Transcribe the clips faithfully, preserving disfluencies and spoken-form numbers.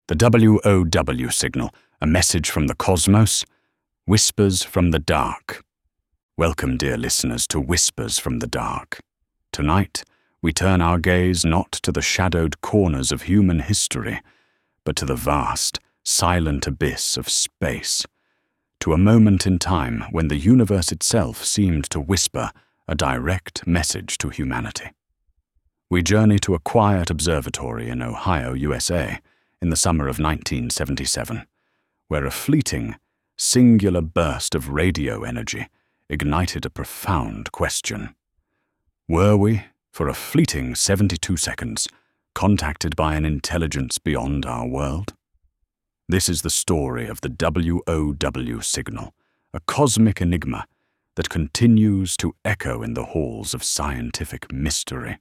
The W O W signal, a message from the cosmos, whispers from the dark. Welcome, dear listeners, to Whispers from the Dark. Tonight, we turn our gaze not to the shadowed corners of human history, but to the vast, silent abyss of space, to a moment in time when the universe itself seemed to whisper a direct message to humanity. We journey to a quiet observatory in Ohio, U S A, in the summer of nineteen seventy-seven, where a fleeting, singular burst of radio energy ignited a profound question. Were we, for a fleeting seventy-two seconds, contacted by an intelligence beyond our world? This is the story of the W O W signal, a cosmic enigma that continues to echo in the halls of scientific mystery.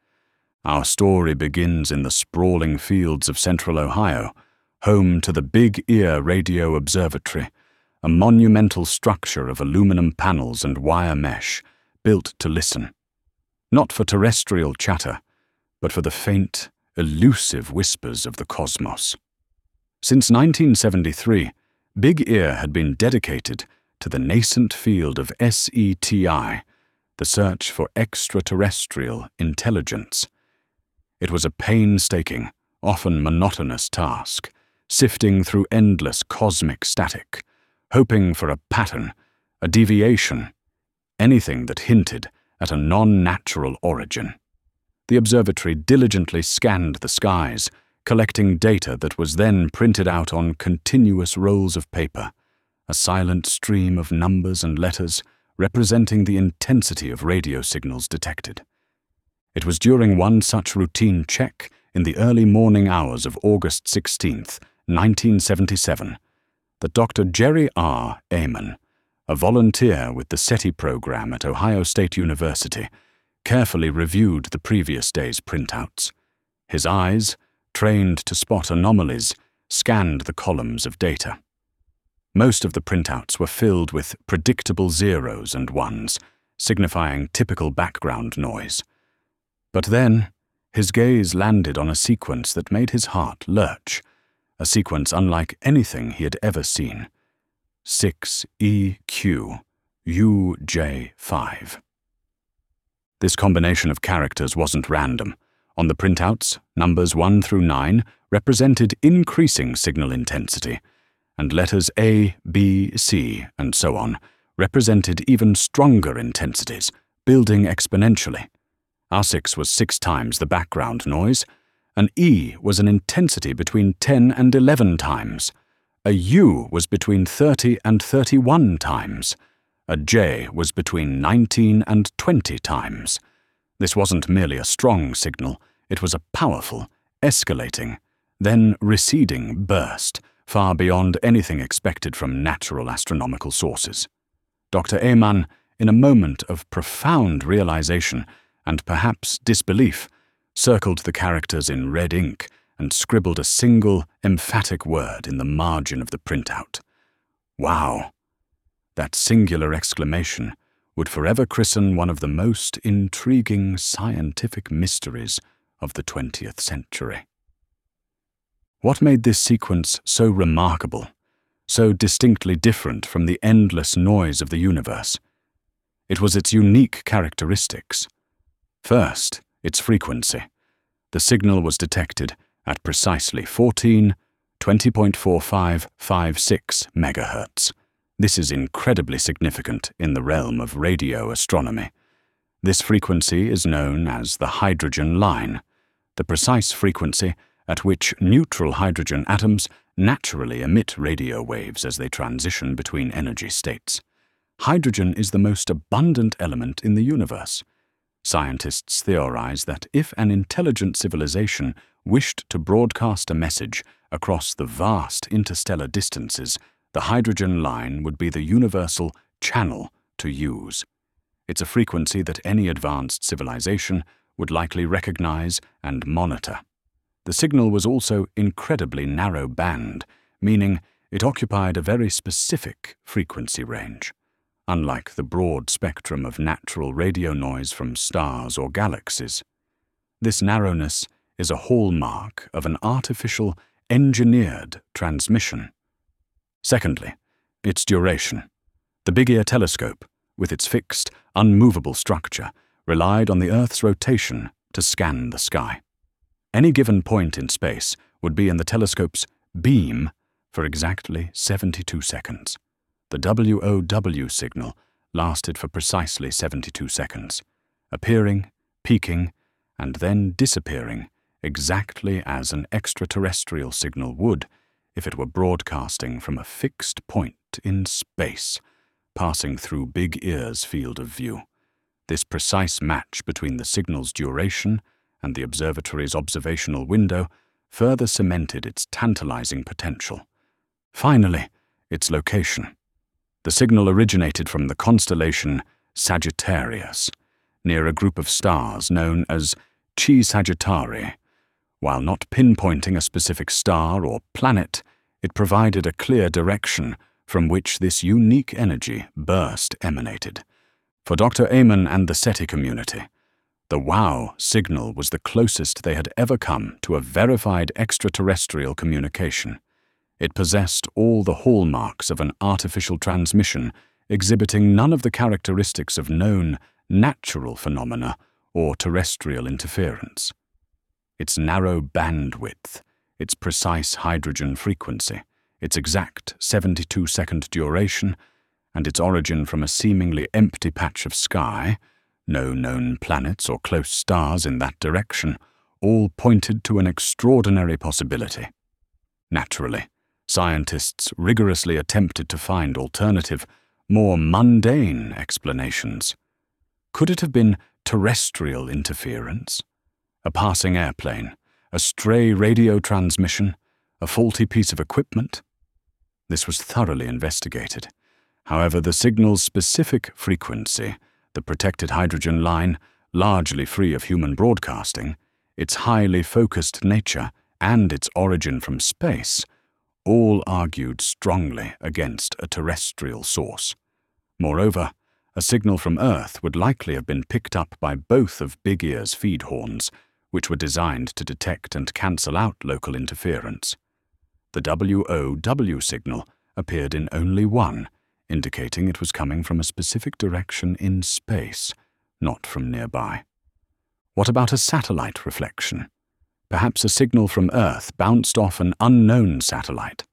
Our story begins in the sprawling fields of central Ohio, home to the Big Ear Radio Observatory, a monumental structure of aluminum panels and wire mesh built to listen, not for terrestrial chatter, but for the faint, elusive whispers of the cosmos. Since nineteen seventy-three, Big Ear had been dedicated to the nascent field of S E T I, the search for extraterrestrial intelligence. It was a painstaking, often monotonous task, sifting through endless cosmic static, hoping for a pattern, a deviation, anything that hinted at a non-natural origin. The observatory diligently scanned the skies, collecting data that was then printed out on continuous rolls of paper, a silent stream of numbers and letters representing the intensity of radio signals detected. It was during one such routine check in the early morning hours of August sixteenth, nineteen seventy-seven, that Doctor Jerry R. Amon, a volunteer with the SETI program at Ohio State University, carefully reviewed the previous day's printouts. His eyes, trained to spot anomalies, scanned the columns of data. Most of the printouts were filled with predictable zeros and ones, signifying typical background noise. But then, his gaze landed on a sequence that made his heart lurch, a sequence unlike anything he had ever seen. six E Q U J five. This combination of characters wasn't random. On the printouts, numbers one through nine represented increasing signal intensity, and letters A, B, C, and so on represented even stronger intensities, building exponentially. R six was six times the background noise, an E was an intensity between ten and eleven times, a U was between thirty and thirty-one times, a J was between nineteen and twenty times. This wasn't merely a strong signal, it was a powerful, escalating, then receding burst, far beyond anything expected from natural astronomical sources. Doctor Amon, in a moment of profound realization and perhaps disbelief, circled the characters in red ink and scribbled a single, emphatic word in the margin of the printout. Wow! That singular exclamation would forever christen one of the most intriguing scientific mysteries of the twentieth century. What made this sequence so remarkable, so distinctly different from the endless noise of the universe? It was its unique characteristics. First, its frequency. The signal was detected at precisely fourteen, twenty point four five five six megahertz. This is incredibly significant in the realm of radio astronomy. This frequency is known as the hydrogen line, the precise frequency at which neutral hydrogen atoms naturally emit radio waves as they transition between energy states. Hydrogen is the most abundant element in the universe. Scientists theorize that if an intelligent civilization wished to broadcast a message across the vast interstellar distances, the hydrogen line would be the universal channel to use. It's a frequency that any advanced civilization would likely recognize and monitor. The signal was also incredibly narrow band, meaning it occupied a very specific frequency range. Unlike the broad spectrum of natural radio noise from stars or galaxies. This narrowness is a hallmark of an artificial engineered transmission. Secondly, its duration. The Big Ear telescope, with its fixed, unmovable structure, relied on the Earth's rotation to scan the sky. Any given point in space would be in the telescope's beam for exactly seventy-two seconds. The W O W signal lasted for precisely seventy-two seconds, appearing, peaking, and then disappearing exactly as an extraterrestrial signal would if it were broadcasting from a fixed point in space, passing through Big Ear's field of view. This precise match between the signal's duration and the observatory's observational window further cemented its tantalizing potential. Finally, its location. The signal originated from the constellation Sagittarius, near a group of stars known as Chi Sagittarii. While not pinpointing a specific star or planet, it provided a clear direction from which this unique energy burst emanated. For Doctor Amen and the SETI community, the WOW signal was the closest they had ever come to a verified extraterrestrial communication. It possessed all the hallmarks of an artificial transmission, exhibiting none of the characteristics of known natural phenomena or terrestrial interference. Its narrow bandwidth, its precise hydrogen frequency, its exact seventy-two second duration, and its origin from a seemingly empty patch of sky, no known planets or close stars in that direction, all pointed to an extraordinary possibility. Naturally, scientists rigorously attempted to find alternative, more mundane explanations. Could it have been terrestrial interference? A passing airplane, a stray radio transmission, a faulty piece of equipment? This was thoroughly investigated. However, the signal's specific frequency, the protected hydrogen line, largely free of human broadcasting, its highly focused nature, and its origin from space, all argued strongly against a terrestrial source. Moreover, a signal from Earth would likely have been picked up by both of Big Ear's feed horns, which were designed to detect and cancel out local interference. The W O W signal appeared in only one, indicating it was coming from a specific direction in space, not from nearby. What about a satellite reflection? Perhaps a signal from Earth bounced off an unknown satellite.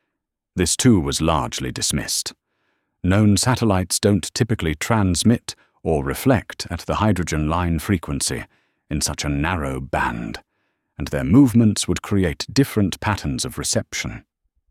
This too was largely dismissed. Known satellites don't typically transmit or reflect at the hydrogen line frequency in such a narrow band, and their movements would create different patterns of reception.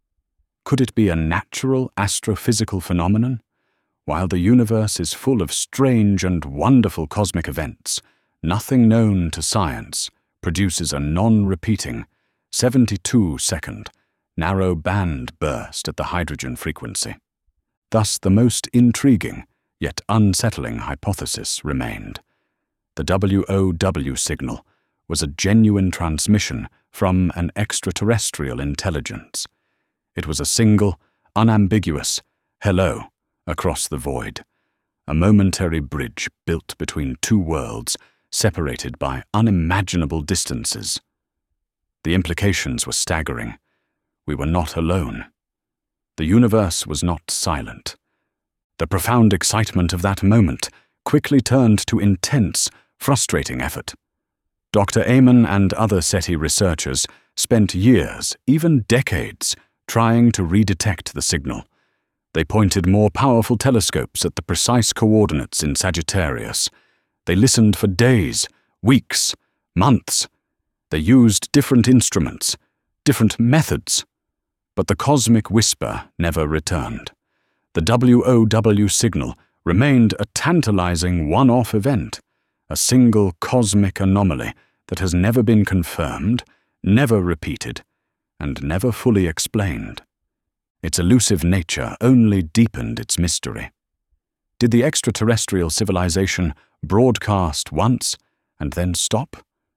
Could it be a natural astrophysical phenomenon? While the universe is full of strange and wonderful cosmic events, nothing known to science produces a non-repeating, seventy-two second, narrow band burst at the hydrogen frequency. Thus the most intriguing, yet unsettling hypothesis remained. The W O W signal was a genuine transmission from an extraterrestrial intelligence. It was a single, unambiguous hello across the void, a momentary bridge built between two worlds separated by unimaginable distances. The implications were staggering. We were not alone. The universe was not silent. The profound excitement of that moment quickly turned to intense, frustrating effort. Doctor Amen and other SETI researchers spent years, even decades, trying to redetect the signal. They pointed more powerful telescopes at the precise coordinates in Sagittarius. They listened for days, weeks, months. They used different instruments, different methods. But the cosmic whisper never returned. The W O W signal remained a tantalizing one-off event, a single cosmic anomaly that has never been confirmed, never repeated, and never fully explained. Its elusive nature only deepened its mystery. Did the extraterrestrial civilization broadcast once and then stop?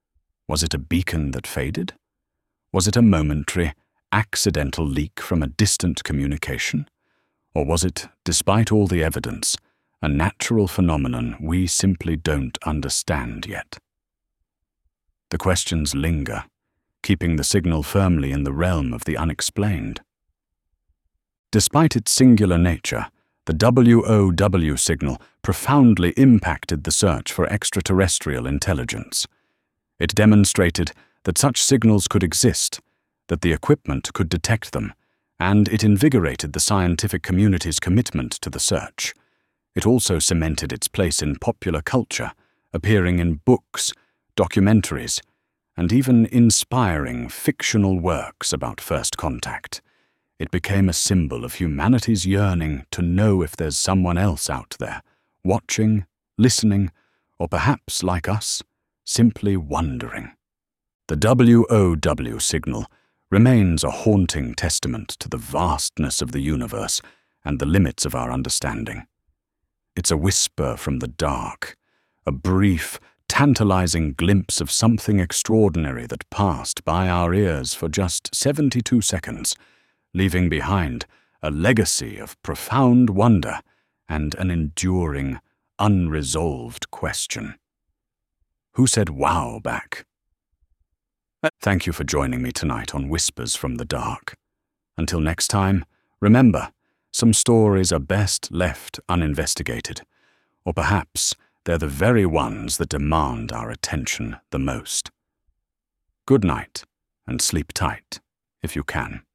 Was it a beacon that faded? Was it a momentary, accidental leak from a distant communication? Or was it, despite all the evidence, a natural phenomenon we simply don't understand yet? The questions linger, keeping the signal firmly in the realm of the unexplained. Despite its singular nature, the W O W signal profoundly impacted the search for extraterrestrial intelligence. It demonstrated that such signals could exist, that the equipment could detect them, and it invigorated the scientific community's commitment to the search. It also cemented its place in popular culture, appearing in books, documentaries, and even inspiring fictional works about first contact. It became a symbol of humanity's yearning to know if there's someone else out there, watching, listening, or perhaps, like us, simply wondering. The W O W signal remains a haunting testament to the vastness of the universe and the limits of our understanding. It's a whisper from the dark, a brief, tantalizing glimpse of something extraordinary that passed by our ears for just seventy-two seconds, leaving behind a legacy of profound wonder and an enduring, unresolved question. Who said wow back? Thank you for joining me tonight on Whispers from the Dark. Until next time, remember, some stories are best left uninvestigated, or perhaps they're the very ones that demand our attention the most. Good night, and sleep tight, if you can.